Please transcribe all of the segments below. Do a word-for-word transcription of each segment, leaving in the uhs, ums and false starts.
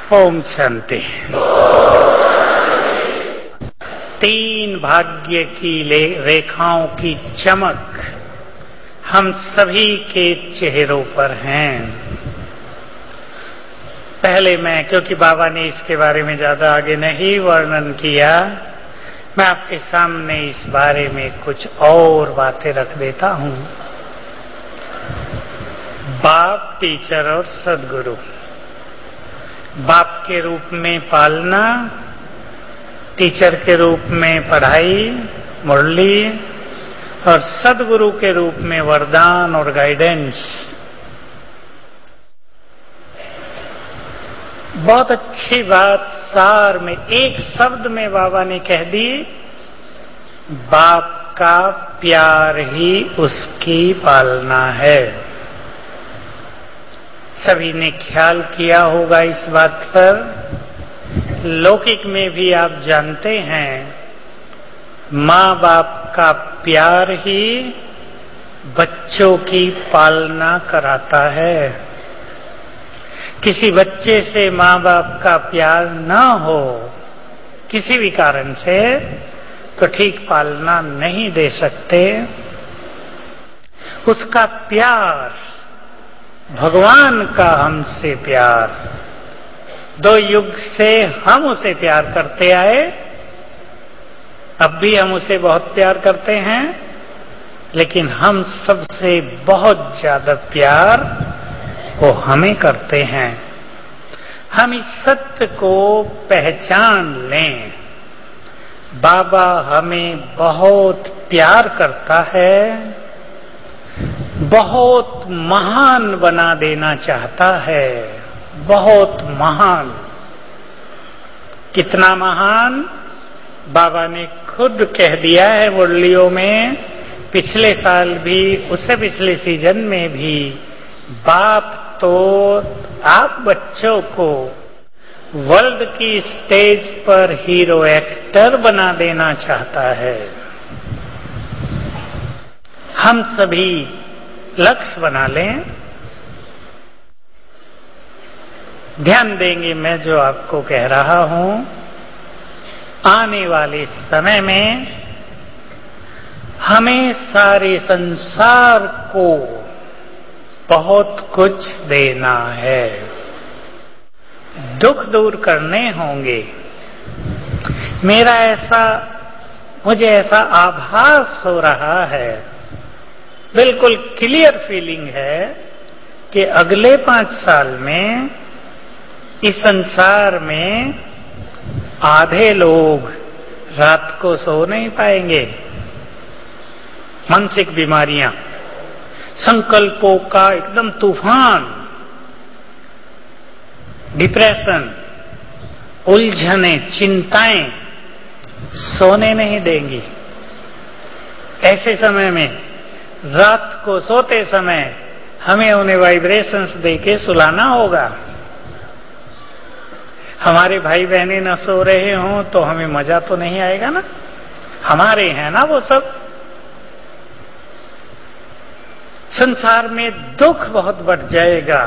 ओम शांति। तीन भाग्य की रेखाओं की चमक हम सभी के चेहरों पर हैं। पहले मैं, क्योंकि बाबा ने इसके बारे में ज्यादा आगे नहीं वर्णन किया, मैं आपके सामने इस बारे में कुछ और बातें रख देता हूं। बाप, टीचर और सदगुरु। बाप के रूप में पालना, टीचर के रूप में पढ़ाई मुरली और सदगुरु के रूप में वरदान और गाइडेंस। बहुत अच्छी बात सार में एक शब्द में बाबा ने कह दी, बाप का प्यार ही उसकी पालना है। सभी ने ख्याल किया होगा इस बात पर। लौकिक में भी आप जानते हैं, माँ बाप का प्यार ही बच्चों की पालना कराता है। किसी बच्चे से माँ बाप का प्यार न हो किसी भी कारण से, तो ठीक पालना नहीं दे सकते। उसका प्यार, भगवान का हमसे प्यार, दो युग से हम उसे प्यार करते आए, अब भी हम उसे बहुत प्यार करते हैं, लेकिन हम सबसे बहुत ज्यादा प्यार वो हमें करते हैं। हम इस सत्य को पहचान लें, बाबा हमें बहुत प्यार करता है, बहुत महान बना देना चाहता है, बहुत महान। कितना महान? बाबा ने खुद कह दिया है मुरलियों में, पिछले साल भी, उससे पिछले सीजन में भी, बाप तो आप बच्चों को वर्ल्ड की स्टेज पर हीरो एक्टर बना देना चाहता है। हम सभी लक्ष्य बना लें, ध्यान देंगे मैं जो आपको कह रहा हूं। आने वाले समय में हमें सारे संसार को बहुत कुछ देना है, दुख दूर करने होंगे। मेरा ऐसा, मुझे ऐसा आभास हो रहा है, बिल्कुल क्लियर फीलिंग है कि अगले पांच साल में इस संसार में आधे लोग रात को सो नहीं पाएंगे। मानसिक बीमारियां, संकल्पों का एकदम तूफान, डिप्रेशन, उलझने, चिंताएं सोने नहीं देंगी। ऐसे समय में रात को सोते समय हमें उन्हें वाइब्रेशंस देके सुलाना होगा। हमारे भाई बहनें न सो रहे हों तो हमें मजा तो नहीं आएगा ना, हमारे हैं ना वो सब। संसार में दुख बहुत बढ़ जाएगा।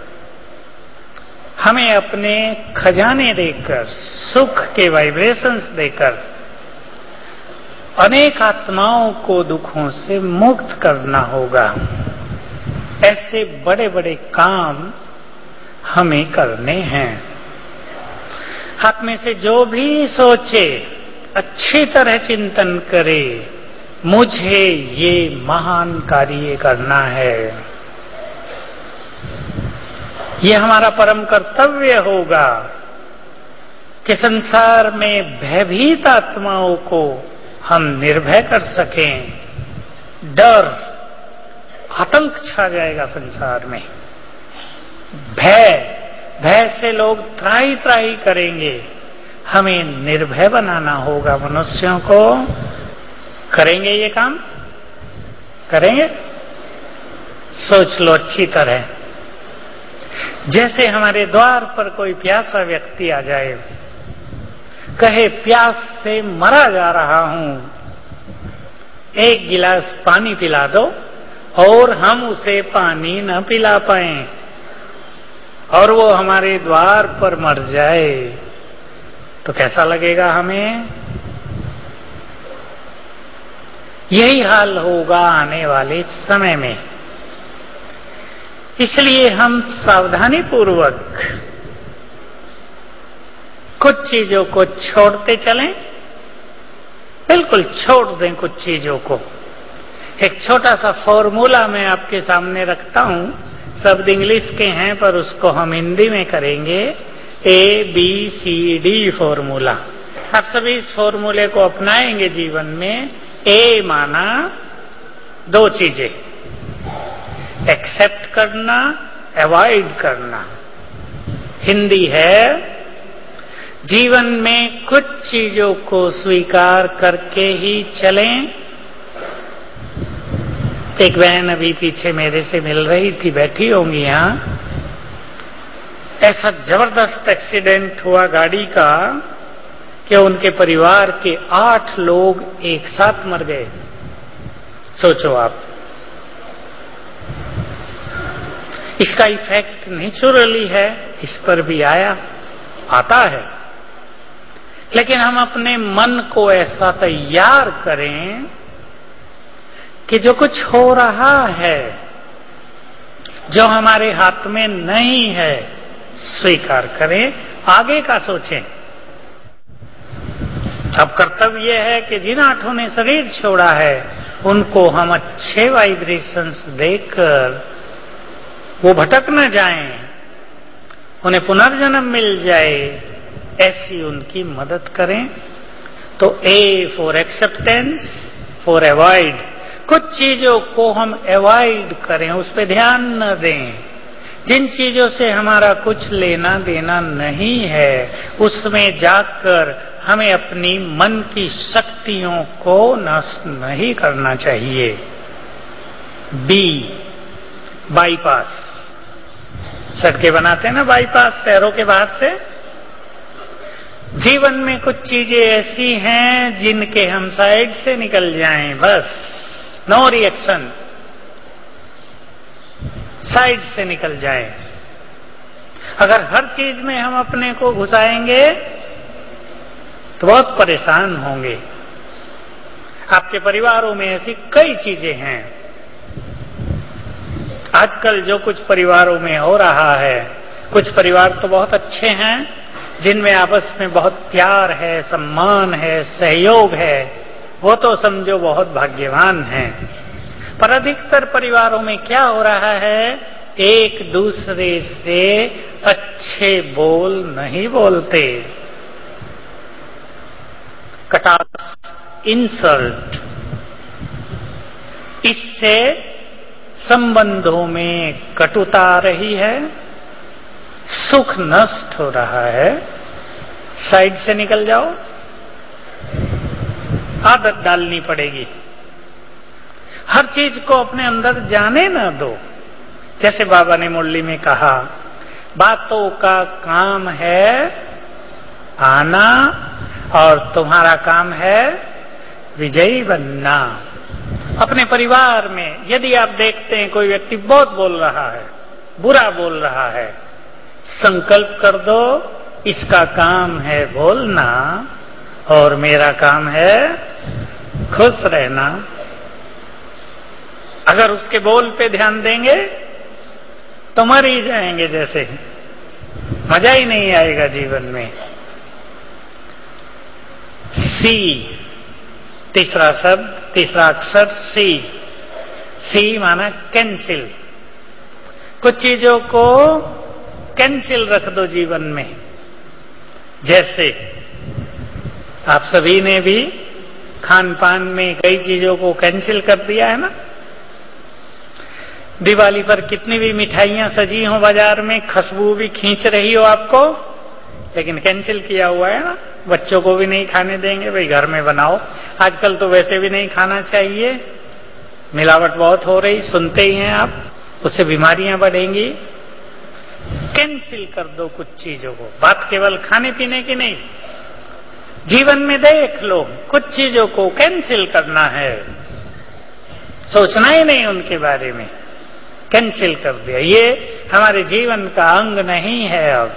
हमें अपने खजाने देकर, सुख के वाइब्रेशंस देकर अनेक आत्माओं को दुखों से मुक्त करना होगा। ऐसे बड़े बड़े काम हमें करने हैं। आप में से जो भी सोचे, अच्छी तरह चिंतन करे, मुझे ये महान कार्य करना है, ये हमारा परम कर्तव्य होगा कि संसार में भयभीत आत्माओं को हम निर्भय कर सकें। डर, आतंक छा जाएगा संसार में। भय, भय से लोग त्राही त्राही करेंगे। हमें निर्भय बनाना होगा मनुष्यों को। करेंगे ये काम? करेंगे? सोच लो अच्छी तरह। जैसे हमारे द्वार पर कोई प्यासा व्यक्ति आ जाए, कहे प्यास से मरा जा रहा हूं, एक गिलास पानी पिला दो, और हम उसे पानी न पिला पाएं और वो हमारे द्वार पर मर जाए तो कैसा लगेगा हमें? यही हाल होगा आने वाले समय में। इसलिए हम सावधानी पूर्वक कुछ चीजों को छोड़ते चलें, बिल्कुल छोड़ दें कुछ चीजों को। एक छोटा सा फॉर्मूला मैं आपके सामने रखता हूं, शब्द इंग्लिश के हैं पर उसको हम हिंदी में करेंगे, A B C D formula. आप सभी इस फॉर्मूले को अपनाएंगे जीवन में। ए माना दो चीजें, एक्सेप्ट करना, अवॉइड करना। हिंदी है जीवन में कुछ चीजों को स्वीकार करके ही चलें। एक बहन अभी पीछे मेरे से मिल रही थी, बैठी होंगी यहां। ऐसा जबरदस्त एक्सीडेंट हुआ गाड़ी का कि उनके परिवार के आठ लोग एक साथ मर गए। सोचो आप, इसका इफेक्ट नेचुरली है, इस पर भी आया, आता है। लेकिन हम अपने मन को ऐसा तैयार करें कि जो कुछ हो रहा है, जो हमारे हाथ में नहीं है, स्वीकार करें, आगे का सोचें। अब कर्तव्य है कि जिन आठों ने शरीर छोड़ा है उनको हम अच्छे वाइब्रेशंस देकर वो भटक न जाएं, उन्हें पुनर्जन्म मिल जाए, ऐसी उनकी मदद करें। तो A for acceptance, for avoid. कुछ चीजों को हम अवॉइड करें, उस पर ध्यान न दें। जिन चीजों से हमारा कुछ लेना देना नहीं है उसमें जाकर हमें अपनी मन की शक्तियों को नष्ट नहीं करना चाहिए। B, bypass. सड़कें बनाते हैं ना बाईपास शहरों के बाहर से। जीवन में कुछ चीजें ऐसी हैं जिनके हम साइड से निकल जाएं, बस नो रिएक्शन, साइड से निकल जाएं। अगर हर चीज में हम अपने को घुसाएंगे तो बहुत परेशान होंगे। आपके परिवारों में ऐसी कई चीजें हैं। आजकल जो कुछ परिवारों में हो रहा है, कुछ परिवार तो बहुत अच्छे हैं जिनमें आपस में बहुत प्यार है, सम्मान है, सहयोग है, वो तो समझो बहुत भाग्यवान हैं। पर अधिकतर परिवारों में क्या हो रहा है, एक दूसरे से अच्छे बोल नहीं बोलते। कटाक्ष, इंसल्ट, इससे संबंधों में कटुता आ रही है, सुख नष्ट हो रहा है। साइड से निकल जाओ, आदत डालनी पड़ेगी। हर चीज को अपने अंदर जाने ना दो। जैसे बाबा ने मुरली में कहा, बातों का काम है आना और तुम्हारा काम है विजयी बनना। अपने परिवार में यदि आप देखते हैं कोई व्यक्ति बहुत बोल रहा है, बुरा बोल रहा है, संकल्प कर दो इसका काम है बोलना और मेरा काम है खुश रहना। अगर उसके बोल पे ध्यान देंगे तो मर ही जाएंगे, जैसे मजा ही नहीं आएगा जीवन में। सी, तीसरा शब्द, तीसरा अक्षर सी। सी माना कैंसिल। कुछ चीजों को कैंसिल रख दो जीवन में। जैसे आप सभी ने भी खान पान में कई चीजों को कैंसिल कर दिया है ना। दिवाली पर कितनी भी मिठाइयां सजी हो बाजार में, खुशबू भी खींच रही हो आपको, लेकिन कैंसिल किया हुआ है ना। बच्चों को भी नहीं खाने देंगे, भाई घर में बनाओ। आजकल तो वैसे भी नहीं खाना चाहिए, मिलावट बहुत हो रही, सुनते ही हैं आप, उससे बीमारियां बढ़ेंगी। कैंसिल कर दो कुछ चीजों को। बात केवल खाने पीने की नहीं, जीवन में देख लो, कुछ चीजों को कैंसिल करना है, सोचना ही नहीं उनके बारे में, कैंसिल कर दिया। ये हमारे जीवन का अंग नहीं है। अब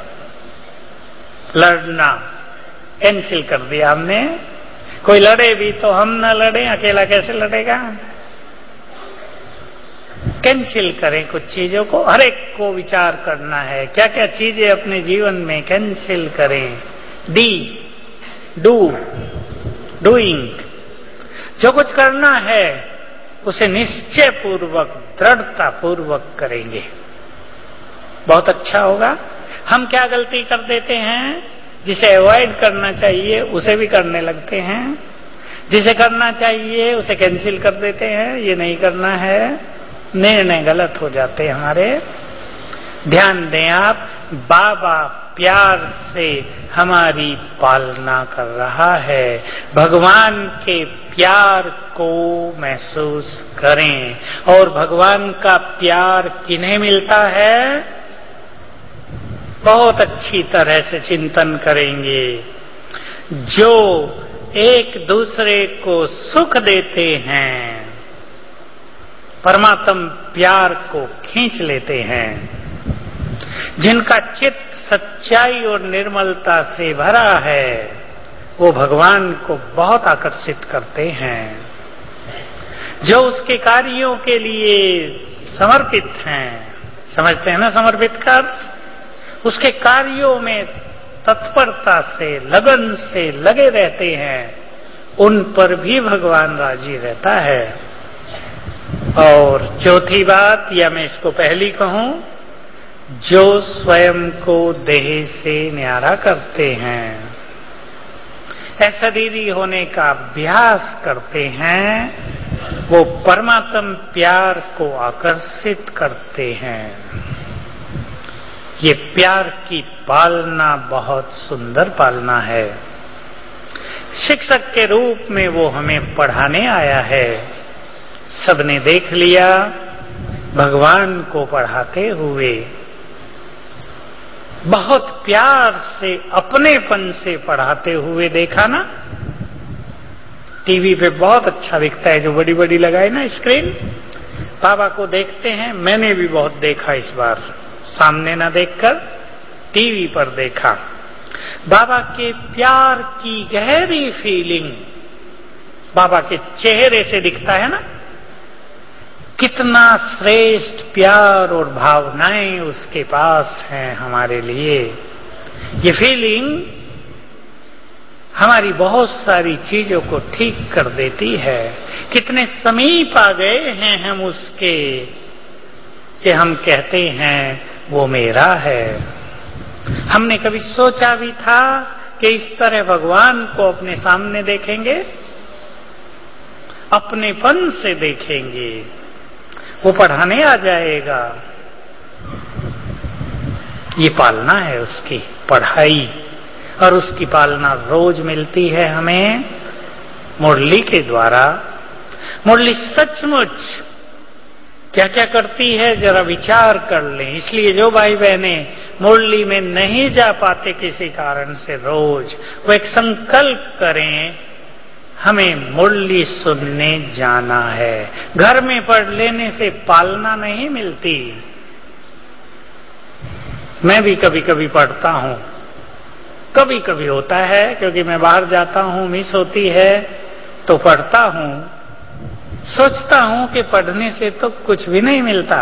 लड़ना कैंसिल कर दिया हमने। कोई लड़े भी तो हम ना लड़े, अकेला कैसे लड़ेगा। कैंसिल करें कुछ चीजों को, हर एक को विचार करना है क्या क्या चीजें अपने जीवन में कैंसिल करें। डी डू डूइंग, जो कुछ करना है उसे निश्चय पूर्वक दृढ़ता पूर्वक करेंगे, बहुत अच्छा होगा। हम क्या गलती कर देते हैं, जिसे अवॉइड करना चाहिए उसे भी करने लगते हैं, जिसे करना चाहिए उसे कैंसिल कर देते हैं, ये नहीं करना है, निर्णय गलत हो जाते हैं हमारे। ध्यान दें आप, बाबा प्यार से हमारी पालना कर रहा है। भगवान के प्यार को महसूस करें। और भगवान का प्यार किन्हें मिलता है, बहुत अच्छी तरह से चिंतन करेंगे। जो एक दूसरे को सुख देते हैं, परमात्म प्यार को खींच लेते हैं। जिनका चित्त सच्चाई और निर्मलता से भरा है, वो भगवान को बहुत आकर्षित करते हैं। जो उसके कार्यों के लिए समर्पित हैं, समझते हैं ना समर्पित कर, उसके कार्यों में तत्परता से लगन से लगे रहते हैं, उन पर भी भगवान राजी रहता है। और चौथी बात, या मैं इसको पहली कहूं, जो स्वयं को देह से न्यारा करते हैं, अशरीरी होने का अभ्यास करते हैं, वो परमात्म प्यार को आकर्षित करते हैं। ये प्यार की पालना बहुत सुंदर पालना है। शिक्षक के रूप में वो हमें पढ़ाने आया है। सबने देख लिया भगवान को पढ़ाते हुए, बहुत प्यार से अपनेपन से पढ़ाते हुए देखा ना। टीवी पे बहुत अच्छा दिखता है, जो बड़ी बड़ी लगाए ना स्क्रीन, बाबा को देखते हैं। मैंने भी बहुत देखा, इस बार सामने ना देखकर टीवी पर देखा। बाबा के प्यार की गहरी फीलिंग बाबा के चेहरे से दिखता है ना, कितना श्रेष्ठ प्यार और भावनाएं उसके पास हैं हमारे लिए। ये फीलिंग हमारी बहुत सारी चीजों को ठीक कर देती है। कितने समीप आ गए हैं हम उसके, कि हम कहते हैं वो मेरा है। हमने कभी सोचा भी था कि इस तरह भगवान को अपने सामने देखेंगे, अपनेपन से देखेंगे, वो पढ़ाने आ जाएगा। ये पालना है उसकी पढ़ाई, और उसकी पालना रोज मिलती है हमें मुरली के द्वारा। मुरली सचमुच क्या क्या करती है जरा विचार कर लें। इसलिए जो भाई बहने मुरली में नहीं जा पाते किसी कारण से, रोज वो एक संकल्प करें, हमें मुरली सुनने जाना है। घर में पढ़ लेने से पालना नहीं मिलती। मैं भी कभी कभी पढ़ता हूं, कभी कभी होता है क्योंकि मैं बाहर जाता हूं, मिस होती है तो पढ़ता हूं। सोचता हूं कि पढ़ने से तो कुछ भी नहीं मिलता,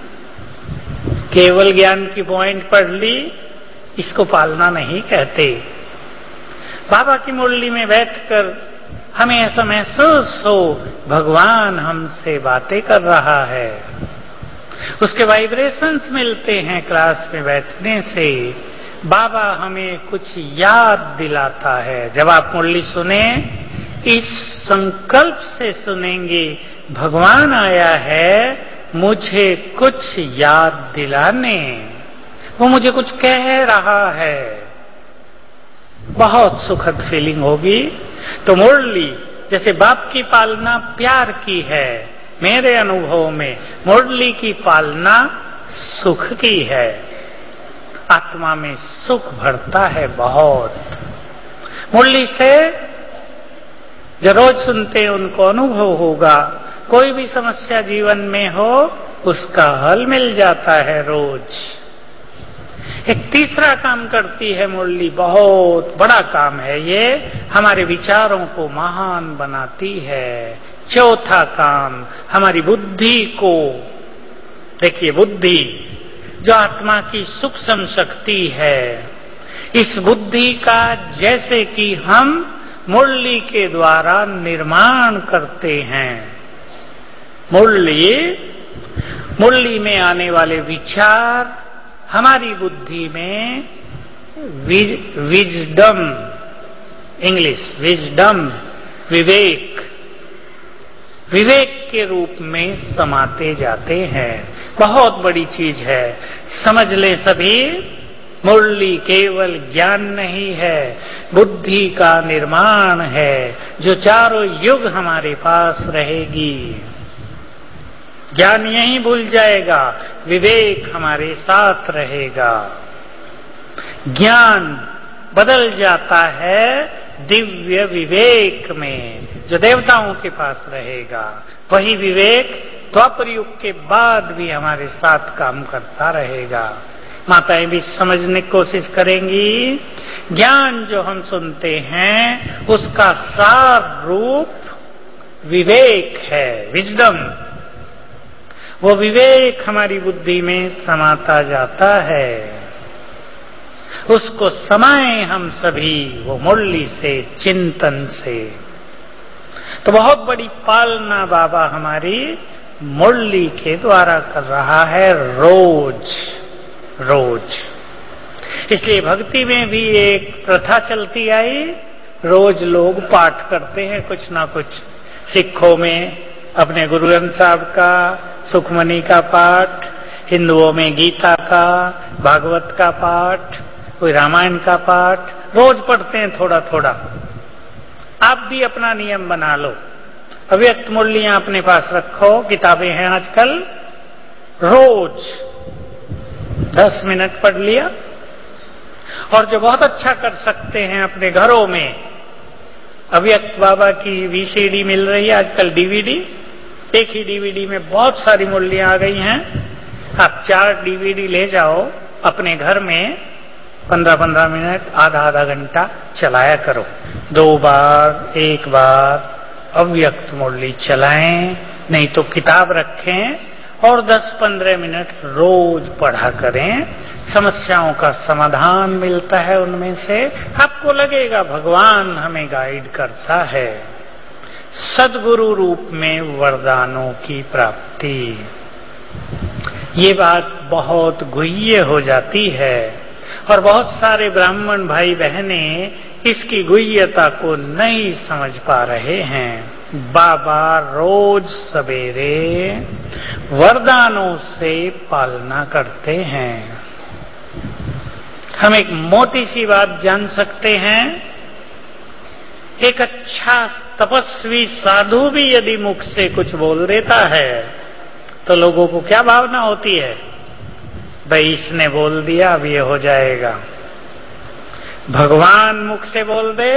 केवल ज्ञान की पॉइंट पढ़ ली, इसको पालना नहीं कहते। बाबा की मुरली में बैठकर हमें ऐसा महसूस हो भगवान हमसे बातें कर रहा है, उसके वाइब्रेशंस मिलते हैं क्लास में बैठने से। बाबा हमें कुछ याद दिलाता है। जब आप मुरली सुने, इस संकल्प से सुनेंगे, भगवान आया है मुझे कुछ याद दिलाने, वो मुझे कुछ कह रहा है। बहुत सुखद फीलिंग होगी। तो मुरली जैसे बाप की पालना प्यार की है, मेरे अनुभव में मुरली की पालना सुख की है। आत्मा में सुख भरता है बहुत। मुरली से जो रोज सुनते हैं उनको अनुभव होगा, कोई भी समस्या जीवन में हो उसका हल मिल जाता है रोज। एक तीसरा काम करती है मुरली, बहुत बड़ा काम है ये, हमारे विचारों को महान बनाती है। चौथा काम, हमारी बुद्धि को, देखिए बुद्धि जो आत्मा की सूक्ष्म शक्ति है, इस बुद्धि का जैसे कि हम मुरली के द्वारा निर्माण करते हैं। मुरली मुरली में आने वाले विचार हमारी बुद्धि में विज, विजडम, इंग्लिश विजडम, विवेक, विवेक के रूप में समाते जाते हैं। बहुत बड़ी चीज है, समझ ले सभी। मुरली केवल ज्ञान नहीं है, बुद्धि का निर्माण है, जो चारों युग हमारे पास रहेगी। ज्ञान यहीं भूल जाएगा, विवेक हमारे साथ रहेगा। ज्ञान बदल जाता है दिव्य विवेक में, जो देवताओं के पास रहेगा। वही विवेक द्वापर युग के बाद भी हमारे साथ काम करता रहेगा। माताएं भी समझने की कोशिश करेंगी, ज्ञान जो हम सुनते हैं उसका सार रूप विवेक है, विजडम। वो विवेक हमारी बुद्धि में समाता जाता है, उसको समाए हम सभी वो मुरली से, चिंतन से। तो बहुत बड़ी पालना बाबा हमारी मुरली के द्वारा कर रहा है, रोज रोज। इसलिए भक्ति में भी एक प्रथा चलती आई, रोज लोग पाठ करते हैं कुछ ना कुछ। सिखों में अपने गुरु ग्रंथ साहब का, सुखमनी का पाठ, हिंदुओं में गीता का, भागवत का पाठ, कोई रामायण का पाठ, रोज पढ़ते हैं थोड़ा थोड़ा। आप भी अपना नियम बना लो, अव्यक्त मुरलियां अपने पास रखो, किताबें हैं आजकल, रोज दस मिनट पढ़ लिया। और जो बहुत अच्छा कर सकते हैं अपने घरों में, अव्यक्त बाबा की वीसीडी मिल रही है आजकल, डीवीडी, एक ही डीवीडी में बहुत सारी मुरलियां आ गई हैं। आप चार डीवीडी ले जाओ अपने घर में, पंद्रह पंद्रह मिनट, आधा आधा घंटा चलाया करो। दो बार, एक बार अव्यक्त मुरली चलाएं, नहीं तो किताब रखें और दस पंद्रह मिनट रोज पढ़ा करें। समस्याओं का समाधान मिलता है उनमें से। आपको लगेगा भगवान हमें गाइड करता है। सद्गुरु रूप में वरदानों की प्राप्ति, ये बात बहुत गुह्य हो जाती है और बहुत सारे ब्राह्मण भाई बहनें इसकी गुह्यता को नहीं समझ पा रहे हैं। बाबा रोज सवेरे वरदानों से पालना करते हैं। हम एक मोटी सी बात जान सकते हैं, एक अच्छा तपस्वी साधु भी यदि मुख से कुछ बोल देता है तो लोगों को क्या भावना होती है? भाई इसने बोल दिया, अब ये हो जाएगा। भगवान मुख से बोल दे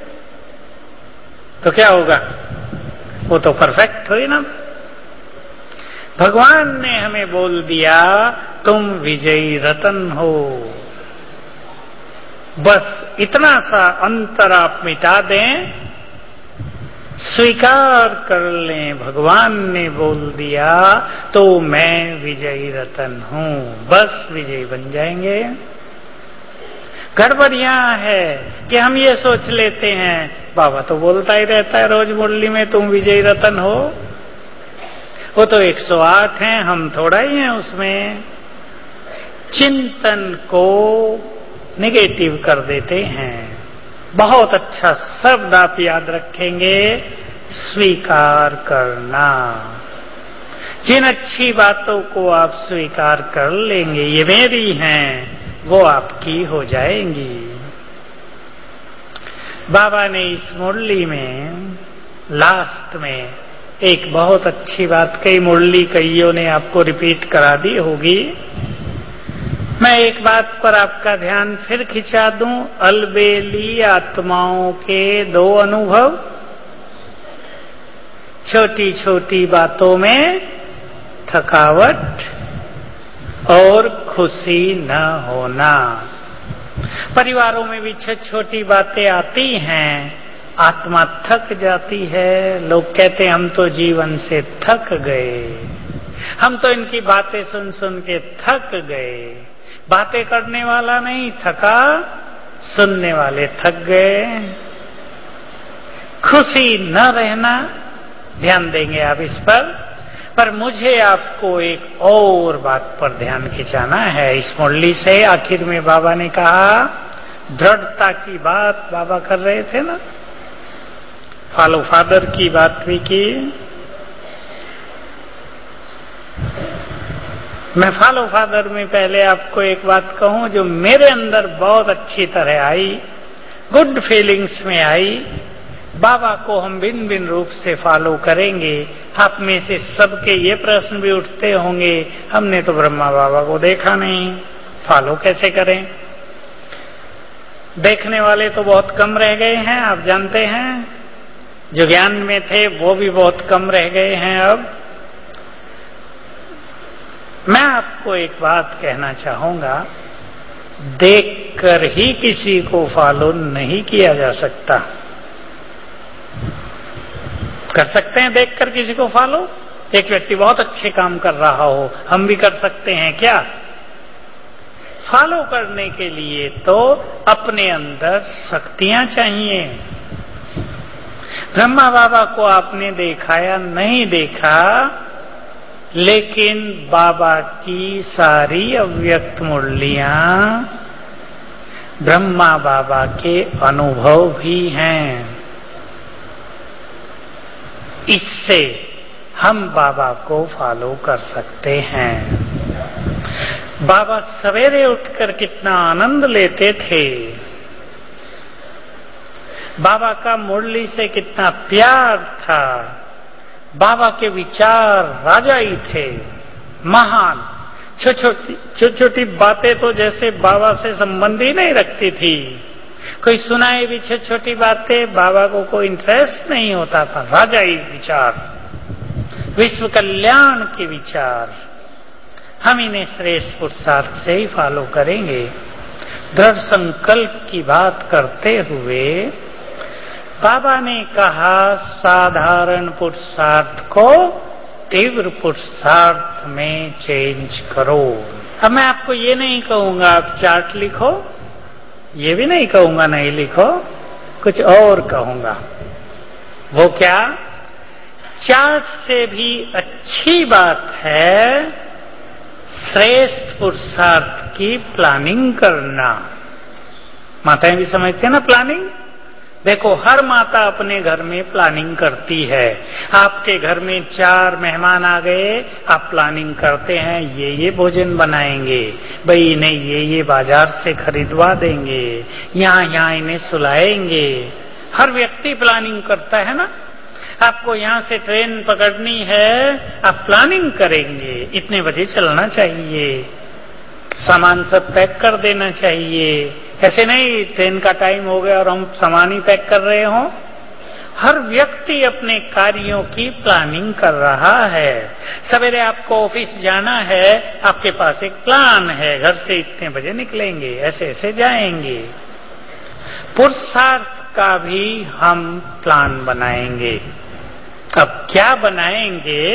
तो क्या होगा? वो तो परफेक्ट हुई ना। भगवान ने हमें बोल दिया तुम विजयी रतन हो, बस इतना सा अंतर आप मिटा दें, स्वीकार कर लें भगवान ने बोल दिया तो मैं विजयी रतन हूं, बस विजयी बन जाएंगे। गड़बड़ यहां है कि हम ये सोच लेते हैं बाबा तो बोलता ही रहता है रोज मुरली में तुम विजयी रतन हो, वो तो एक सौ आठ हैं, हम थोड़ा ही हैं उसमें। चिंतन को निगेटिव कर देते हैं। बहुत अच्छा शब्द आप याद रखेंगे, स्वीकार करना। जिन अच्छी बातों को आप स्वीकार कर लेंगे, ये मेरी हैं, वो आपकी हो जाएंगी। बाबा ने इस मुरली में लास्ट में एक बहुत अच्छी बात कही, मुरली कईयों ने आपको रिपीट करा दी होगी। मैं एक बात पर आपका ध्यान फिर खिंचा दूं, अलबेली आत्माओं के दो अनुभव। छोटी छोटी बातों में थकावट और खुशी न होना। परिवारों में भी छोटी छोटी बातें आती हैं, आत्मा थक जाती है। लोग कहते हैं हम तो जीवन से थक गए, हम तो इनकी बातें सुन सुन के थक गए। बातें करने वाला नहीं थका, सुनने वाले थक गए। खुशी न रहना, ध्यान देंगे आप इस पर। पर मुझे आपको एक और बात पर ध्यान खिंचाना है इस मुरली से। आखिर में बाबा ने कहा, दृढ़ता की बात बाबा कर रहे थे ना, फॉलो फादर की बात भी की। मैं फॉलो फादर में पहले आपको एक बात कहूं जो मेरे अंदर बहुत अच्छी तरह आई, गुड फीलिंग्स में आई। बाबा को हम भिन्न भिन्न रूप से फॉलो करेंगे। आप में से सबके ये प्रश्न भी उठते होंगे, हमने तो ब्रह्मा बाबा को देखा नहीं, फॉलो कैसे करें? देखने वाले तो बहुत कम रह गए हैं, आप जानते हैं। जो ज्ञान में थे वो भी बहुत कम रह गए हैं। अब मैं आपको एक बात कहना चाहूंगा, देखकर ही किसी को फॉलो नहीं किया जा सकता। कर सकते हैं देखकर किसी को फॉलो? एक व्यक्ति बहुत अच्छे काम कर रहा हो, हम भी कर सकते हैं क्या? फॉलो करने के लिए तो अपने अंदर शक्तियां चाहिए। ब्रह्मा बाबा को आपने देखा या नहीं देखा, लेकिन बाबा की सारी अव्यक्त मुरलियां ब्रह्मा बाबा के अनुभव भी हैं। इससे हम बाबा को फॉलो कर सकते हैं। बाबा सवेरे उठकर कितना आनंद लेते थे, बाबा का मुरली से कितना प्यार था। बाबा के विचार राजाई थे, महान। छोटी छोटी छोटी बातें तो जैसे बाबा से संबंध ही नहीं रखती थी। कोई सुनाए भी छोटी छोटी बातें, बाबा को कोई इंटरेस्ट नहीं होता था। राजाई विचार, विश्व कल्याण के विचार। हम इन्हें श्रेष्ठ पुरुषार्थ से ही फॉलो करेंगे। दृढ़ संकल्प की बात करते हुए बाबा ने कहा, साधारण पुरुषार्थ को तीव्र पुरुषार्थ में चेंज करो। अब मैं आपको ये नहीं कहूंगा आप चार्ट लिखो, ये भी नहीं कहूंगा नहीं लिखो, कुछ और कहूंगा। वो क्या? चार्ट से भी अच्छी बात है श्रेष्ठ पुरुषार्थ की प्लानिंग करना। माताएं भी समझते हैं ना प्लानिंग। देखो, हर माता अपने घर में प्लानिंग करती है। आपके घर में चार मेहमान आ गए, आप प्लानिंग करते हैं ये ये भोजन बनाएंगे, भाई इन्हें ये ये बाजार से खरीदवा देंगे, यहाँ यहाँ इन्हें सुलाएंगे। हर व्यक्ति प्लानिंग करता है ना। आपको यहाँ से ट्रेन पकड़नी है, आप प्लानिंग करेंगे, इतने बजे चलना चाहिए, सामान सब पैक कर देना चाहिए। ऐसे नहीं ट्रेन का टाइम हो गया और हम सामान ही पैक कर रहे हों। हर व्यक्ति अपने कार्यों की प्लानिंग कर रहा है। सवेरे आपको ऑफिस जाना है, आपके पास एक प्लान है, घर से इतने बजे निकलेंगे, ऐसे ऐसे जाएंगे। पुरुषार्थ का भी हम प्लान बनाएंगे। अब क्या बनाएंगे,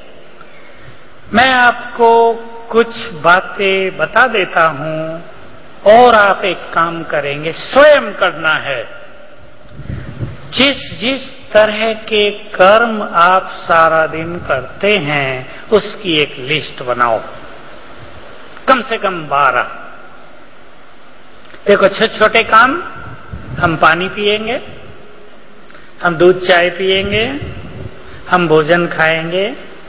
मैं आपको कुछ बातें बता देता हूं और आप एक काम करेंगे, स्वयं करना है। जिस जिस तरह के कर्म आप सारा दिन करते हैं उसकी एक लिस्ट बनाओ, कम से कम बारह। देखो, छोटे छोटे काम, हम पानी पिएंगे, हम दूध चाय पिएंगे, हम भोजन खाएंगे।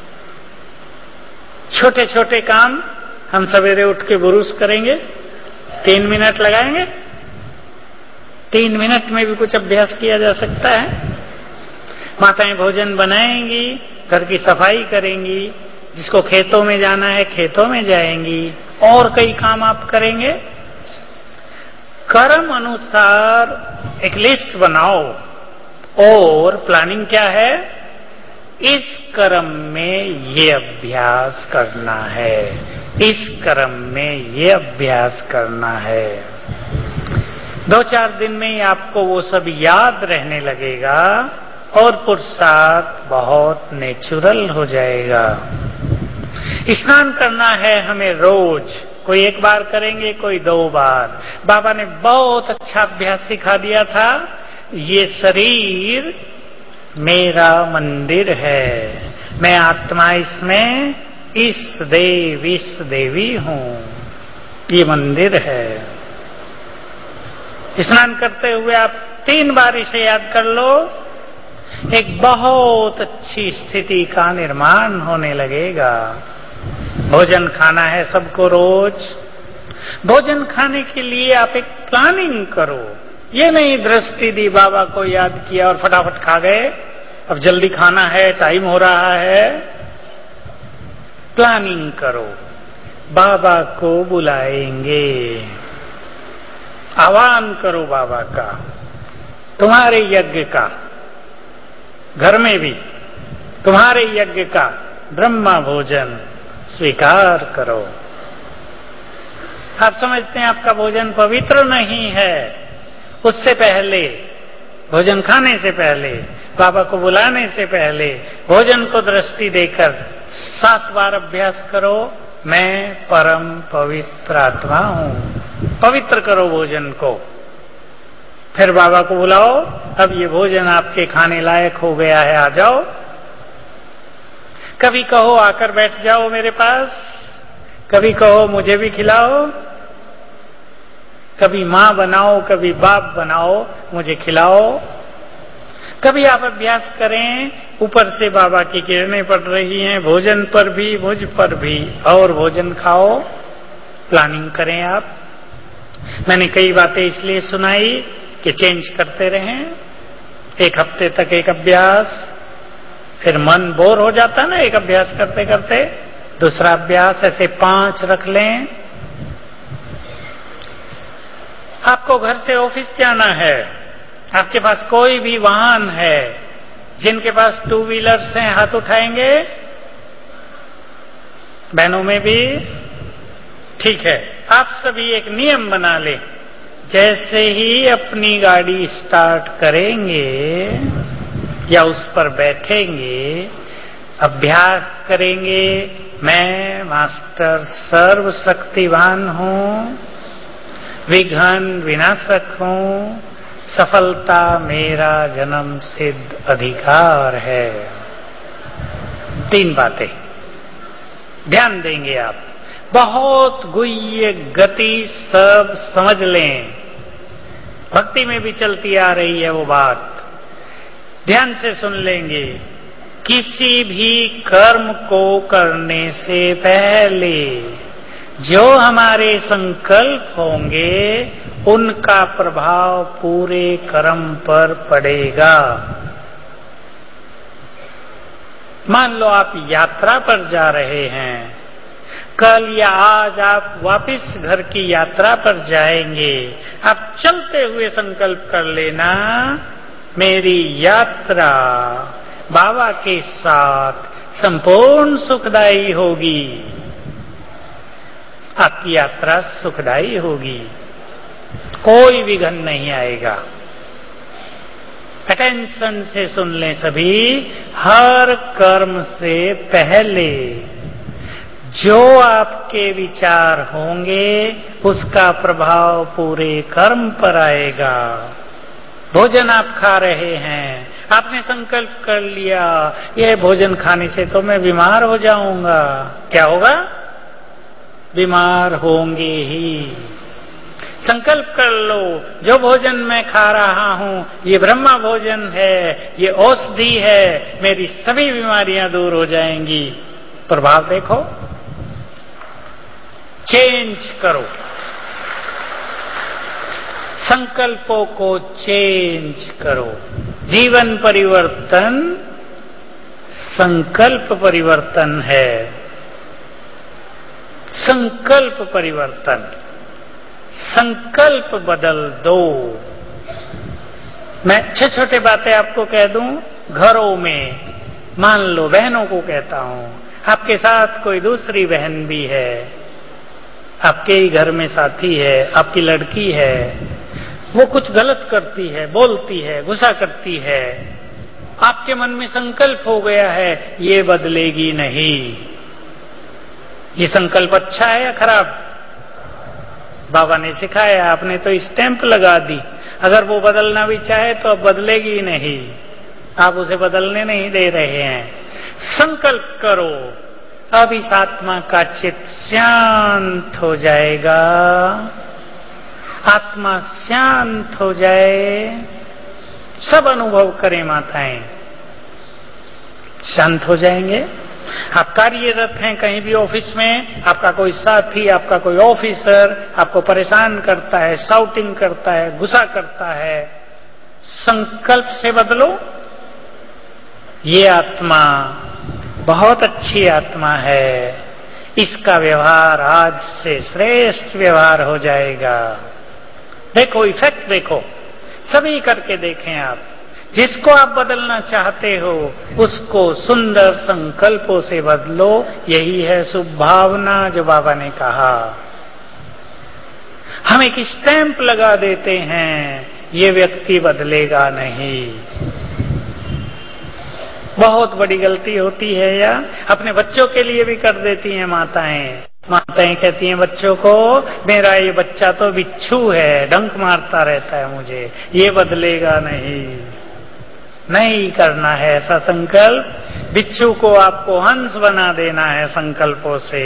छोटे छोटे काम, हम सवेरे उठ के बुरुश करेंगे, तीन मिनट लगाएंगे। तीन मिनट में भी कुछ अभ्यास किया जा सकता है। माताएं भोजन बनाएंगी, घर की सफाई करेंगी, जिसको खेतों में जाना है खेतों में जाएंगी, और कई काम आप करेंगे। कर्म अनुसार एक लिस्ट बनाओ। और प्लानिंग क्या है? इस कर्म में ये अभ्यास करना है, इस कर्म में ये अभ्यास करना है। दो चार दिन में ही आपको वो सब याद रहने लगेगा और पुरुषार्थ बहुत नेचुरल हो जाएगा। स्नान करना है हमें रोज, कोई एक बार करेंगे, कोई दो बार। बाबा ने बहुत अच्छा अभ्यास सिखा दिया था, ये शरीर मेरा मंदिर है, मैं आत्मा इसमें इष्ट देव इष्ट देवी हूं, ये मंदिर है। स्नान करते हुए आप तीन बार इसे याद कर लो, एक बहुत अच्छी स्थिति का निर्माण होने लगेगा। भोजन खाना है सबको रोज, भोजन खाने के लिए आप एक प्लानिंग करो। ये नहीं दृष्टि दी, बाबा को याद किया और फटाफट खा गए, अब जल्दी खाना है, टाइम हो रहा है। प्लानिंग करो, बाबा को बुलाएंगे, आह्वान करो बाबा का, तुम्हारे यज्ञ का, घर में भी तुम्हारे यज्ञ का ब्रह्मा भोजन स्वीकार करो। आप समझते हैं आपका भोजन पवित्र नहीं है, उससे पहले, भोजन खाने से पहले, बाबा को बुलाने से पहले भोजन को दृष्टि देकर सात बार अभ्यास करो, मैं परम पवित्र आत्मा हूं। पवित्र करो भोजन को, फिर बाबा को बुलाओ, अब ये भोजन आपके खाने लायक हो गया है, आ जाओ। कभी कहो आकर बैठ जाओ मेरे पास, कभी कहो मुझे भी खिलाओ, कभी मां बनाओ, कभी बाप बनाओ, मुझे खिलाओ। कभी आप अभ्यास करें, ऊपर से बाबा की किरणें पड़ रही हैं, भोजन पर भी, मुझ पर भी, और भोजन खाओ। प्लानिंग करें आप। मैंने कई बातें इसलिए सुनाई कि चेंज करते रहें, एक हफ्ते तक एक अभ्यास, फिर मन बोर हो जाता ना एक अभ्यास करते करते, दूसरा अभ्यास, ऐसे पांच रख लें। आपको घर से ऑफिस जाना है, आपके पास कोई भी वाहन है, जिनके पास टू व्हीलर्स हैं हाथ उठाएंगे, बहनों में भी, ठीक है। आप सभी एक नियम बना लें, जैसे ही अपनी गाड़ी स्टार्ट करेंगे या उस पर बैठेंगे, अभ्यास करेंगे, मैं मास्टर सर्वशक्तिवान हूं, विघ्न विनाशक हूं, सफलता मेरा जन्म सिद्ध अधिकार है। तीन बातें ध्यान देंगे आप, बहुत गुह्य गति सब समझ लें, भक्ति में भी चलती आ रही है वो बात, ध्यान से सुन लेंगे। किसी भी कर्म को करने से पहले जो हमारे संकल्प होंगे उनका प्रभाव पूरे कर्म पर पड़ेगा। मान लो आप यात्रा पर जा रहे हैं, कल या आज आप वापस घर की यात्रा पर जाएंगे, आप चलते हुए संकल्प कर लेना, मेरी यात्रा बाबा के साथ संपूर्ण सुखदायी होगी। आपकी यात्रा सुखदायी होगी, कोई विघ्न नहीं आएगा। अटेंशन से सुन लें सभी, हर कर्म से पहले जो आपके विचार होंगे उसका प्रभाव पूरे कर्म पर आएगा। भोजन आप खा रहे हैं, आपने संकल्प कर लिया, यह भोजन खाने से तो मैं बीमार हो जाऊंगा, क्या होगा? बीमार होंगे ही। संकल्प कर लो, जो भोजन मैं खा रहा हूं ये ब्रह्मा भोजन है, ये औषधि है, मेरी सभी बीमारियां दूर हो जाएंगी। प्रभाव देखो, चेंज करो, संकल्पों को चेंज करो। जीवन परिवर्तन संकल्प परिवर्तन है, संकल्प परिवर्तन, संकल्प बदल दो। मैं छह छोटे बातें आपको कह दूं, घरों में मान लो बहनों को कहता हूं, आपके साथ कोई दूसरी बहन भी है, आपके ही घर में साथी है, आपकी लड़की है, वो कुछ गलत करती है, बोलती है, गुस्सा करती है, आपके मन में संकल्प हो गया है ये बदलेगी नहीं। ये संकल्प अच्छा है या खराब? बाबा ने सिखाया, आपने तो स्टैंप लगा दी। अगर वो बदलना भी चाहे तो अब बदलेगी नहीं, आप उसे बदलने नहीं दे रहे हैं। संकल्प करो, अब इस आत्मा का चित्त शांत हो जाएगा। आत्मा शांत हो जाए, सब अनुभव करें माताएं, शांत हो जाएंगे। आप कार्यरत हैं कहीं भी ऑफिस में, आपका कोई साथी, आपका कोई ऑफिसर आपको परेशान करता है, शाउटिंग करता है, गुस्सा करता है, संकल्प से बदलो। ये आत्मा बहुत अच्छी आत्मा है, इसका व्यवहार आज से श्रेष्ठ व्यवहार हो जाएगा। देखो इफेक्ट देखो, सभी करके देखें आप। जिसको आप बदलना चाहते हो उसको सुंदर संकल्पों से बदलो। यही है शुभ भावना जो बाबा ने कहा। हम एक स्टैंप लगा देते हैं, ये व्यक्ति बदलेगा नहीं। बहुत बड़ी गलती होती है, या अपने बच्चों के लिए भी कर देती हैं माताएं। माताएं कहती हैं बच्चों को, मेरा ये बच्चा तो बिच्छू है, डंक मारता रहता है मुझे, ये बदलेगा नहीं। नहीं करना है ऐसा संकल्प। बिच्छू को आपको हंस बना देना है संकल्पों से।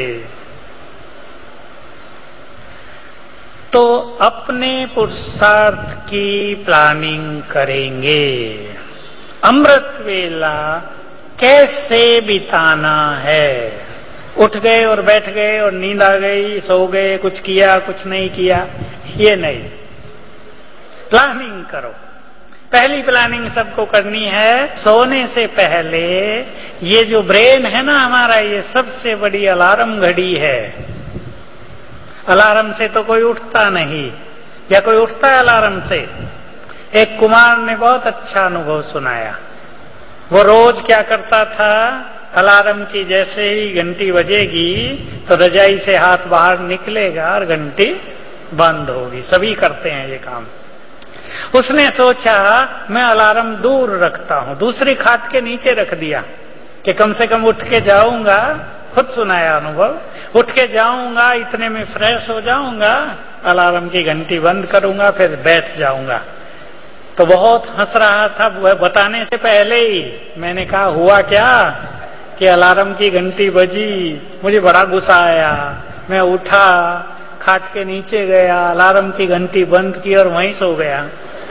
तो अपने पुरुषार्थ की प्लानिंग करेंगे। अमृत वेला कैसे बिताना है? उठ गए और बैठ गए और नींद आ गई, सो गए, कुछ किया कुछ नहीं किया, ये नहीं। प्लानिंग करो। पहली प्लानिंग सबको करनी है, सोने से पहले ये जो ब्रेन है ना हमारा, ये सबसे बड़ी अलार्म घड़ी है। अलार्म से तो कोई उठता नहीं, या कोई उठता है अलार्म से? एक कुमार ने बहुत अच्छा अनुभव सुनाया। वो रोज क्या करता था, अलार्म की जैसे ही घंटी बजेगी तो रजाई से हाथ बाहर निकलेगा और घंटी बंद होगी। सभी करते हैं ये काम। उसने सोचा मैं अलार्म दूर रखता हूं, दूसरी खाट के नीचे रख दिया कि कम से कम उठ के जाऊंगा। खुद सुनाया अनुभव, उठ के जाऊंगा, इतने में फ्रेश हो जाऊंगा, अलार्म की घंटी बंद करूंगा, फिर बैठ जाऊंगा। तो बहुत हंस रहा था। वह बताने से पहले ही मैंने कहा हुआ क्या कि अलार्म की घंटी बजी, मुझे बड़ा गुस्सा आया, मैं उठा, खाट के नीचे गया, अलार्म की घंटी बंद की और वहीं सो गया।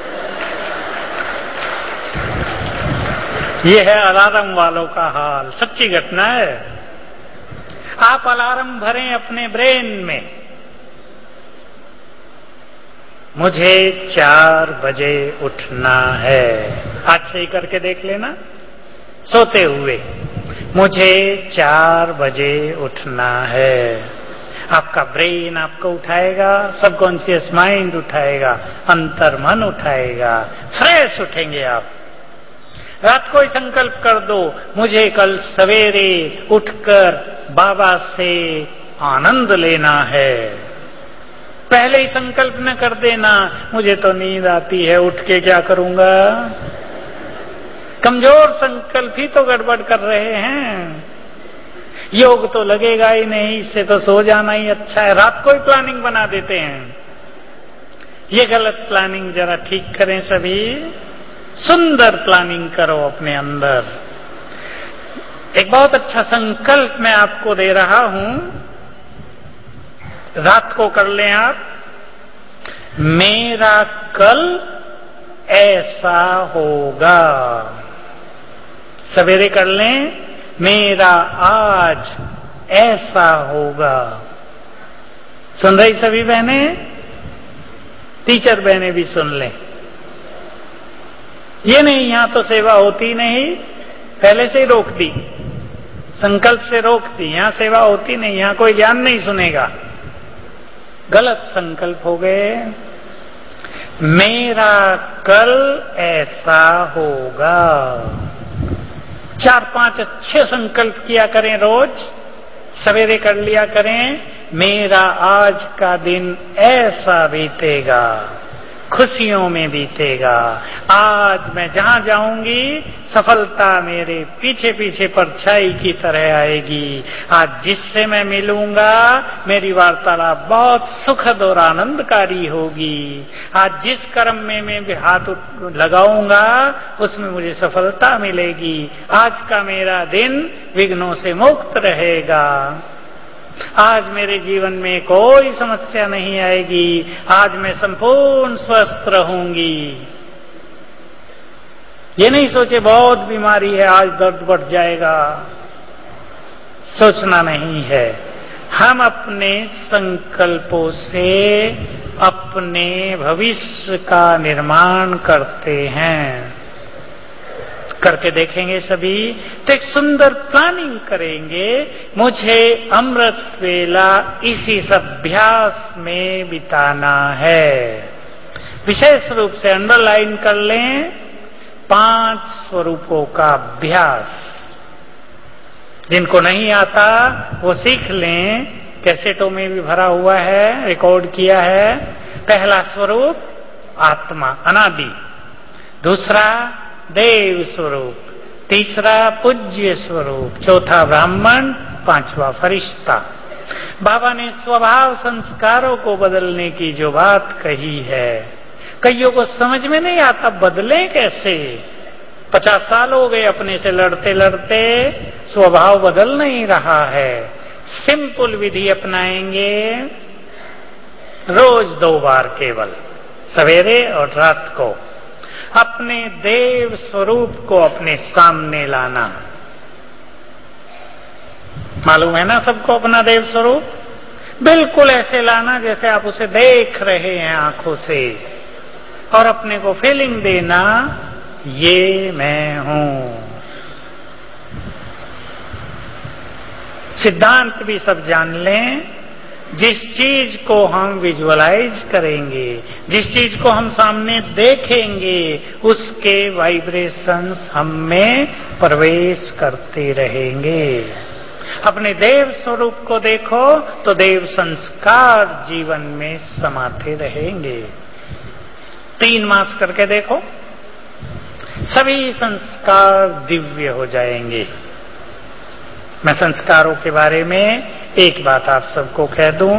ये है अलार्म वालों का हाल, सच्ची घटना है। आप अलार्म भरें अपने ब्रेन में, मुझे चार बजे उठना है। आज से ही करके देख लेना, सोते हुए मुझे चार बजे उठना है। आपका ब्रेन आपको उठाएगा, सबकॉन्शियस माइंड उठाएगा, अंतर्मन उठाएगा, फ्रेश उठेंगे आप। रात को ही संकल्प कर दो, मुझे कल सवेरे उठकर बाबा से आनंद लेना है। पहले ही संकल्प न कर देना, मुझे तो नींद आती है, उठ के क्या करूंगा। कमजोर संकल्प ही तो गड़बड़ कर रहे हैं। योग तो लगेगा ही नहीं, इससे तो सो जाना ही अच्छा है। रात को ही प्लानिंग बना देते हैं। ये गलत प्लानिंग जरा ठीक करें सभी। सुंदर प्लानिंग करो अपने अंदर। एक बहुत अच्छा संकल्प मैं आपको दे रहा हूं, रात को कर लें आप। मेरा कल ऐसा होगा। सवेरे कर लें, मेरा आज ऐसा होगा। सुन रही सभी बहनें? टीचर बहनें भी सुन लें। ये नहीं यहां तो सेवा होती नहीं, पहले से ही रोक दी, संकल्प से रोक दी, यहां सेवा होती नहीं, यहां कोई ज्ञान नहीं सुनेगा। गलत संकल्प हो गए। मेरा कल ऐसा होगा। चार पांच अच्छे संकल्प किया करें, रोज सवेरे कर लिया करें, मेरा आज का दिन ऐसा बीतेगा, खुशियों में बीतेगा। आज मैं जहां जाऊंगी सफलता मेरे पीछे पीछे परछाई की तरह आएगी। आज जिससे मैं मिलूंगा मेरी वार्तालाप बहुत सुखद और आनंदकारी होगी। आज जिस कर्म में मैं भी हाथ लगाऊंगा उसमें मुझे सफलता मिलेगी। आज का मेरा दिन विघ्नों से मुक्त रहेगा। आज मेरे जीवन में कोई समस्या नहीं आएगी। आज मैं संपूर्ण स्वस्थ रहूंगी। ये नहीं सोचे बहुत बीमारी है आज दर्द बढ़ जाएगा, सोचना नहीं है। हम अपने संकल्पों से अपने भविष्य का निर्माण करते हैं। करके देखेंगे सभी तो एक सुंदर प्लानिंग करेंगे। मुझे अमृत वेला इसी अभ्यास में बिताना है। विशेष रूप से अंडरलाइन कर लें, पांच स्वरूपों का अभ्यास। जिनको नहीं आता वो सीख लें, कैसेटों में भी भरा हुआ है, रिकॉर्ड किया है। पहला स्वरूप आत्मा अनादि, दूसरा देव स्वरूप, तीसरा पूज्य स्वरूप, चौथा ब्राह्मण, पांचवा फरिश्ता। बाबा ने स्वभाव संस्कारों को बदलने की जो बात कही है, कईयों को समझ में नहीं आता बदलें कैसे। पचास साल हो गए अपने से लड़ते लड़ते, स्वभाव बदल नहीं रहा है। सिंपल विधि अपनाएंगे, रोज दो बार केवल, सवेरे और रात को अपने देव स्वरूप को अपने सामने लाना। मालूम है ना सबको अपना देव स्वरूप? बिल्कुल ऐसे लाना जैसे आप उसे देख रहे हैं आंखों से, और अपने को फीलिंग देना, ये मैं हूं। सिद्धांत भी सब जान लें। जिस चीज को हम विजुअलाइज करेंगे, जिस चीज को हम सामने देखेंगे, उसके वाइब्रेशंस हम में प्रवेश करते रहेंगे। अपने देव स्वरूप को देखो तो देव संस्कार जीवन में समाते रहेंगे। तीन मास करके देखो, सभी संस्कार दिव्य हो जाएंगे। मैं संस्कारों के बारे में एक बात आप सबको कह दूं,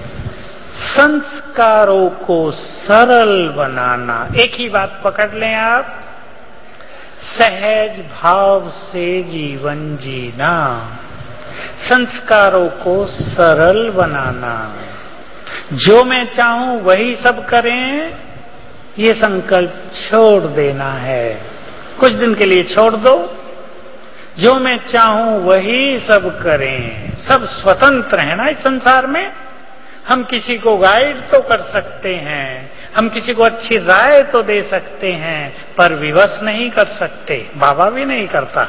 संस्कारों को सरल बनाना। एक ही बात पकड़ लें आप, सहज भाव से जीवन जीना, संस्कारों को सरल बनाना। जो मैं चाहूं वही सब करें, ये संकल्प छोड़ देना है। कुछ दिन के लिए छोड़ दो। जो मैं चाहूं वही सब करें। सब स्वतंत्र है ना इस संसार में। हम किसी को गाइड तो कर सकते हैं, हम किसी को अच्छी राय तो दे सकते हैं, पर विवश नहीं कर सकते। बाबा भी नहीं करता।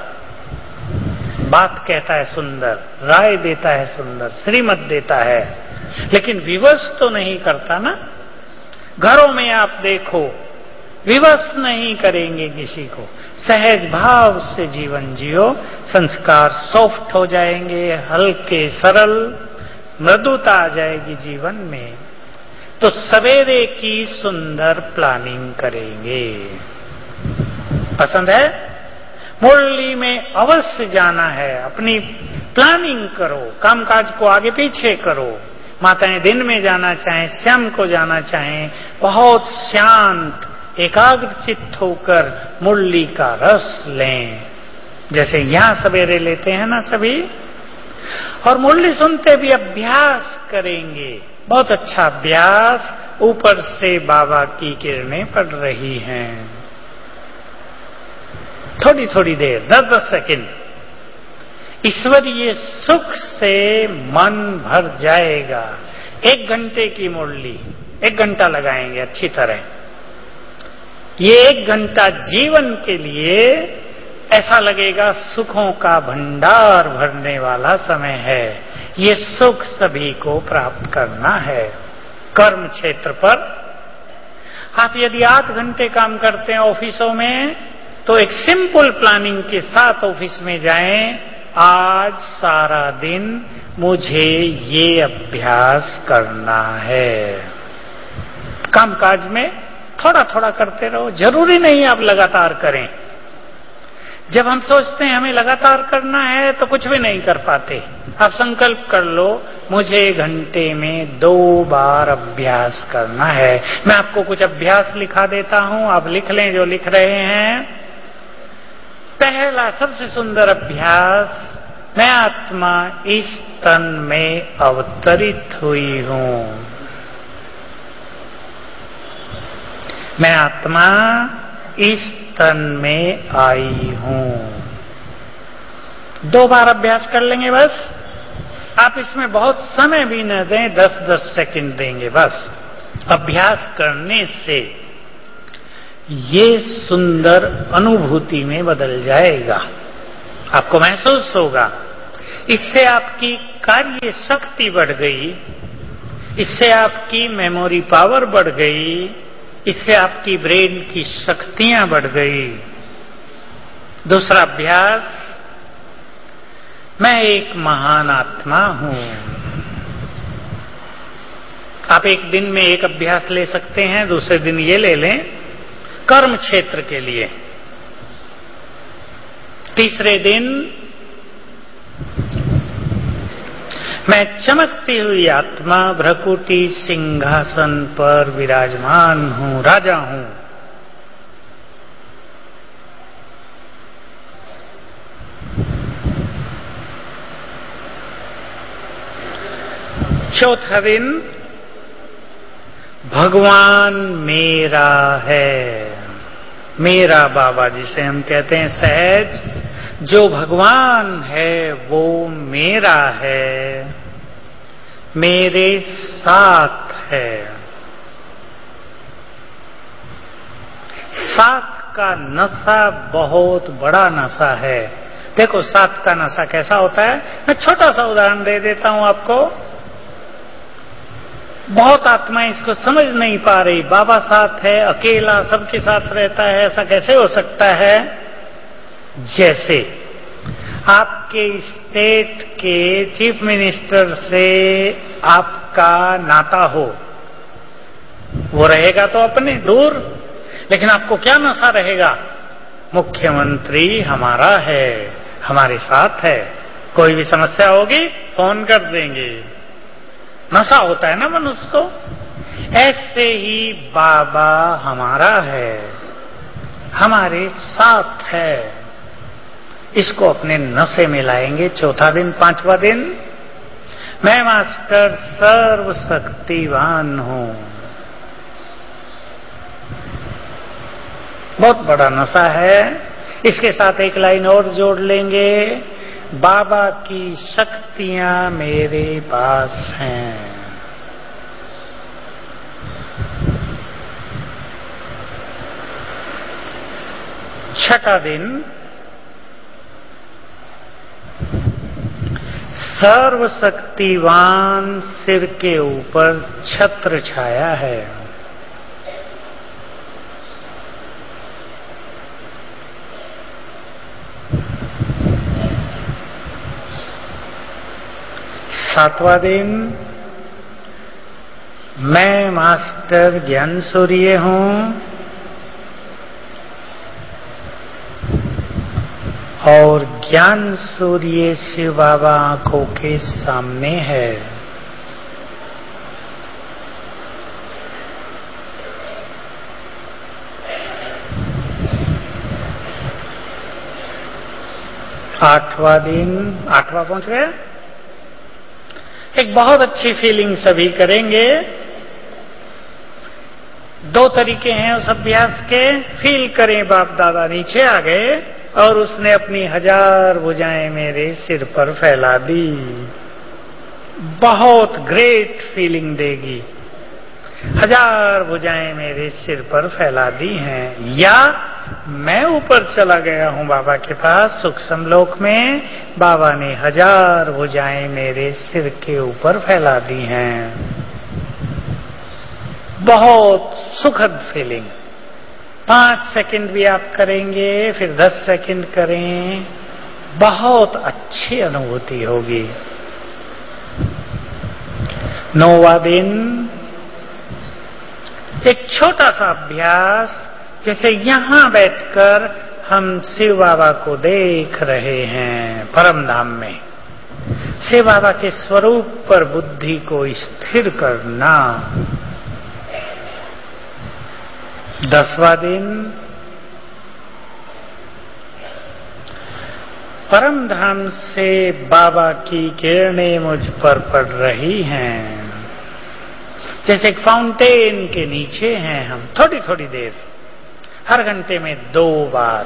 बात कहता है सुंदर, राय देता है सुंदर, श्रीमत देता है, लेकिन विवश तो नहीं करता ना। घरों में आप देखो, विवश नहीं करेंगे किसी को। सहज भाव से जीवन जियो, संस्कार सॉफ्ट हो जाएंगे, हल्के सरल, मृदुता आ जाएगी जीवन में। तो सवेरे की सुंदर प्लानिंग करेंगे। पसंद है? मुरली में अवश्य जाना है। अपनी प्लानिंग करो, कामकाज को आगे पीछे करो। माताएं दिन में जाना चाहें, शाम को जाना चाहें, बहुत शांत एकाग्र चित्त होकर मुरली का रस लें, जैसे यहां सवेरे लेते हैं ना सभी। और मुरली सुनते भी अभ्यास करेंगे, बहुत अच्छा अभ्यास। ऊपर से बाबा की किरणें पड़ रही हैं, थोड़ी थोड़ी देर, दस दस सेकंड। ईश्वरीय सुख से मन भर जाएगा। एक घंटे की मुरली, एक घंटा लगाएंगे अच्छी तरह। ये एक घंटा जीवन के लिए ऐसा लगेगा सुखों का भंडार भरने वाला समय है। ये सुख सभी को प्राप्त करना है। कर्म क्षेत्र पर आप यदि आठ घंटे काम करते हैं ऑफिसों में, तो एक सिंपल प्लानिंग के साथ ऑफिस में जाएं, आज सारा दिन मुझे ये अभ्यास करना है। कामकाज में थोड़ा थोड़ा करते रहो, जरूरी नहीं आप लगातार करें। जब हम सोचते हैं हमें लगातार करना है तो कुछ भी नहीं कर पाते। आप संकल्प कर लो, मुझे घंटे में दो बार अभ्यास करना है। मैं आपको कुछ अभ्यास लिखा देता हूं, आप लिख लें जो लिख रहे हैं। पहला सबसे सुंदर अभ्यास, मैं आत्मा इस तन में अवतरित हुई हूं। मैं आत्मा इस तन में आई हूं। दो बार अभ्यास कर लेंगे बस। आप इसमें बहुत समय भी न दें, दस दस सेकंड देंगे बस। अभ्यास करने से ये सुंदर अनुभूति में बदल जाएगा, आपको महसूस होगा। इससे आपकी कार्य शक्ति बढ़ गई, इससे आपकी मेमोरी पावर बढ़ गई, इससे आपकी ब्रेन की शक्तियां बढ़ गई। दूसरा अभ्यास, मैं एक महान आत्मा हूं। आप एक दिन में एक अभ्यास ले सकते हैं, दूसरे दिन ये ले लें कर्म क्षेत्र के लिए। तीसरे दिन, मैं चमकती हुई आत्मा भ्रकुटी सिंहासन पर विराजमान हूं, राजा हूं। चौथा दिन, भगवान मेरा है। मेरा बाबा जिसे हम कहते हैं सहज, जो भगवान है वो मेरा है, मेरे साथ है। साथ का नशा बहुत बड़ा नशा है। देखो साथ का नशा कैसा होता है, मैं छोटा सा उदाहरण दे देता हूं आपको। बहुत आत्माएं इसको समझ नहीं पा रही। बाबा साथ है, अकेला सबके साथ रहता है, ऐसा कैसे हो सकता है? जैसे आपके स्टेट के चीफ मिनिस्टर से आपका नाता हो, वो रहेगा तो अपने दूर, लेकिन आपको क्या नशा रहेगा? मुख्यमंत्री हमारा है, हमारे साथ है, कोई भी समस्या होगी फोन कर देंगे। नशा होता है ना मनुष्य को। ऐसे ही बाबा हमारा है, हमारे साथ है। इसको अपने नशे में लाएंगे। चौथा दिन, पांचवा दिन, मैं मास्टर सर्वशक्तिवान हूं। बहुत बड़ा नशा है। इसके साथ एक लाइन और जोड़ लेंगे, बाबा की शक्तियां मेरे पास हैं। छठा दिन, सर्वशक्तिवान सिर के ऊपर छत्र छाया है। सातवां दिन, मैं मास्टर ज्ञान सूर्य हूं और ज्ञान सूर्य शिव बाबा आंखों के सामने है। आठवां दिन, आठवां पहुंच गया। एक बहुत अच्छी फीलिंग सभी करेंगे। दो तरीके हैं उस अभ्यास के। फील करें बाप दादा नीचे आ गए और उसने अपनी हजार भुजाएं मेरे सिर पर फैला दी। बहुत ग्रेट फीलिंग देगी। हजार भुजाएं मेरे सिर पर फैला दी हैं। या मैं ऊपर चला गया हूं बाबा के पास सूक्ष्म लोक में, बाबा ने हजार भुजाएं मेरे सिर के ऊपर फैला दी हैं। बहुत सुखद फीलिंग। पांच सेकंड भी आप करेंगे, फिर दस सेकंड करें, बहुत अच्छी अनुभूति होगी। नौवां दिन एक छोटा सा अभ्यास, जैसे यहां बैठकर हम शिव बाबा को देख रहे हैं परम धाम में। शिव बाबा के स्वरूप पर बुद्धि को स्थिर करना। दसवां दिन परम धाम से बाबा की किरणें मुझ पर पड़ रही हैं, जैसे एक फाउंटेन के नीचे हैं हम, थोड़ी थोड़ी देर, हर घंटे में दो बार।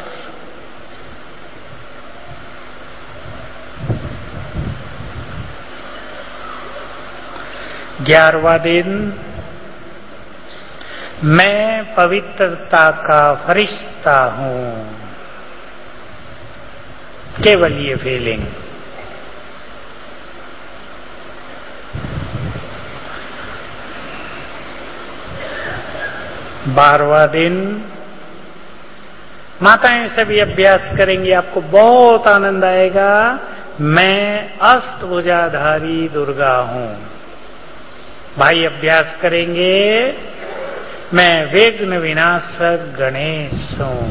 ग्यारहवां दिन मैं पवित्रता का फरिश्ता हूं, केवल ये फीलिंग। बारहवां दिन माताएं सभी अभ्यास करेंगी, आपको बहुत आनंद आएगा। मैं अष्टभुजाधारी दुर्गा हूं। भाई अभ्यास करेंगे, मैं विघ्न विनाशक गणेश हूं।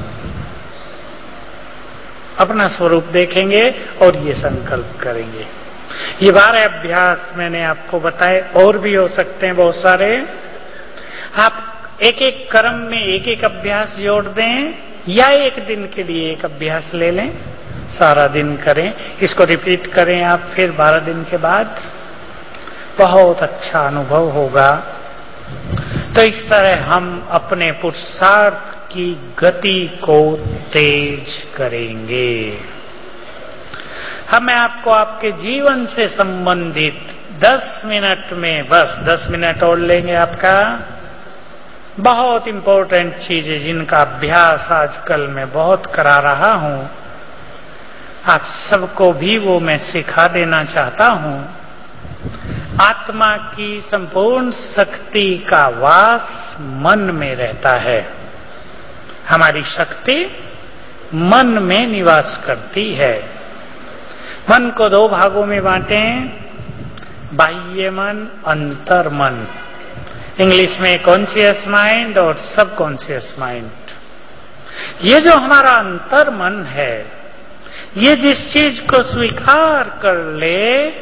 अपना स्वरूप देखेंगे और ये संकल्प करेंगे। ये बारह अभ्यास मैंने आपको बताए, और भी हो सकते हैं बहुत सारे। आप एक एक कर्म में एक एक अभ्यास जोड़ दें, या एक दिन के लिए एक अभ्यास ले लें, सारा दिन करें, इसको रिपीट करें आप फिर बारह दिन के बाद, बहुत अच्छा अनुभव होगा। तो इस तरह हम अपने पुरुषार्थ की गति को तेज करेंगे। अब मैं आपको आपके जीवन से संबंधित दस मिनट में, बस दस मिनट और लेंगे आपका, बहुत इंपॉर्टेंट चीजें जिनका अभ्यास आजकल मैं बहुत करा रहा हूं, आप सबको भी वो मैं सिखा देना चाहता हूं। आत्मा की संपूर्ण शक्ति का वास मन में रहता है। हमारी शक्ति मन में निवास करती है। मन को दो भागों में बांटें, बाह्य मन, अंतर मन। इंग्लिश में कॉन्शियस माइंड और सब कॉन्शियस माइंड। ये जो हमारा अंतर मन है, ये जिस चीज को स्वीकार कर ले,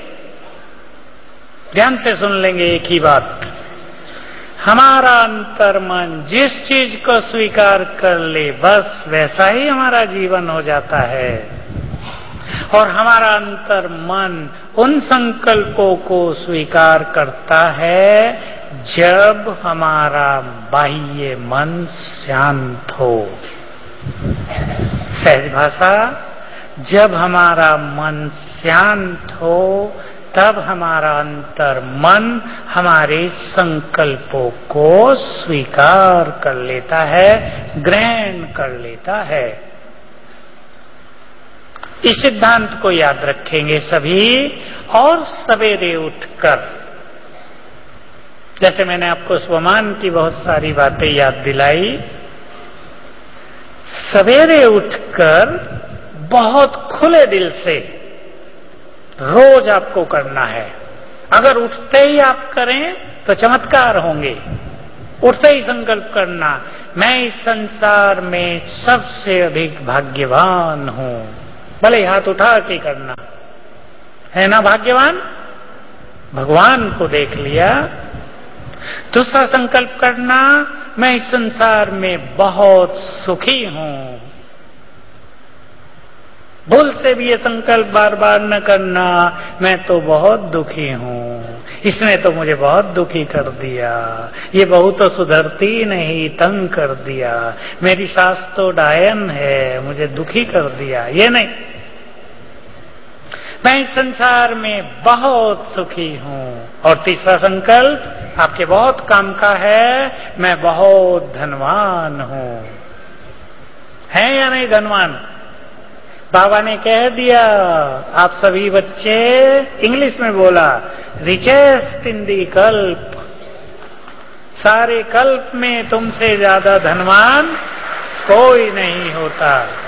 ध्यान से सुन लेंगे एक ही बात, हमारा अंतर मन जिस चीज को स्वीकार कर ले, बस वैसा ही हमारा जीवन हो जाता है। और हमारा अंतर मन उन संकल्पों को स्वीकार करता है जब हमारा बाह्य मन शांत हो। सहज भाषा, जब हमारा मन शांत हो, तब हमारा अंतर मन हमारे संकल्पों को स्वीकार कर लेता है, ग्रहण कर लेता है। इस सिद्धांत को याद रखेंगे सभी, और सवेरे उठकर, जैसे मैंने आपको स्वमान की बहुत सारी बातें याद दिलाई, सवेरे उठकर बहुत खुले दिल से रोज आपको करना है। अगर उठते ही आप करें तो चमत्कार होंगे। उठते ही संकल्प करना, मैं इस संसार में सबसे अधिक भाग्यवान हूं। भले हाथ उठा के करना है ना, भाग्यवान भगवान को देख लिया। दूसरा संकल्प करना, मैं इस संसार में बहुत सुखी हूं। भूल से भी ये संकल्प बार बार न करना, मैं तो बहुत दुखी हूं, इसने तो मुझे बहुत दुखी कर दिया, ये बहू तो सुधरती नहीं, तंग कर दिया, मेरी सास तो डायन है, मुझे दुखी कर दिया। ये नहीं, मैं इस संसार में बहुत सुखी हूं। और तीसरा संकल्प आपके बहुत काम का है, मैं बहुत धनवान हूं। है या नहीं धनवान? बाबा ने कह दिया, आप सभी बच्चे, इंग्लिश में बोला, रिचेस्ट इन दी कल्प, सारे कल्प में तुमसे ज्यादा धनवान कोई नहीं होता।